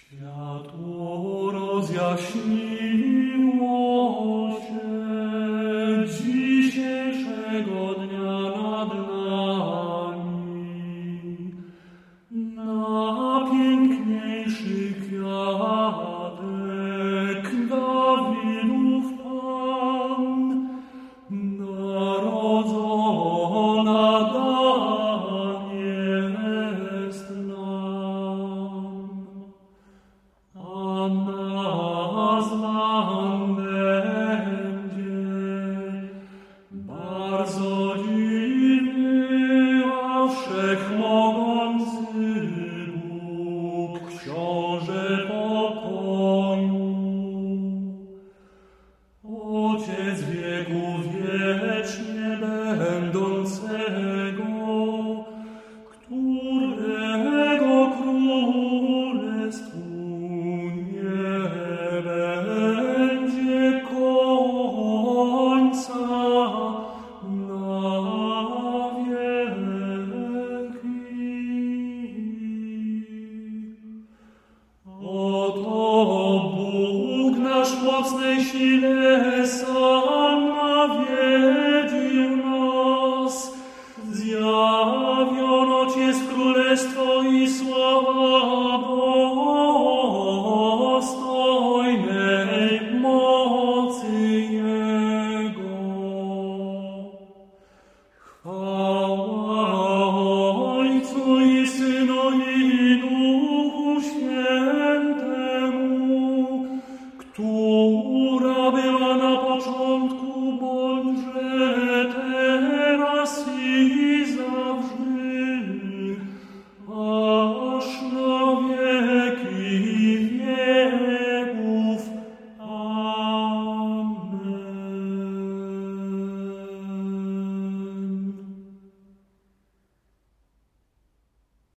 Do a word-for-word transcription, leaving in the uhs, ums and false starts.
Światło rozjaśniło się dzisiejszego dnia nad nami. Najpiękniejszy kwiatek Dawidów Pan, narodzona dań jest nam. A nazwan będzie bardzo dziwny, a wszechmogący Bóg, Książę pokoju. Ojciec wieków wiecznie będącego, którego królestwu nie będzie końca na wieki. Oto Bóg nasz mocnej sile sam nawiedził nas, zjawił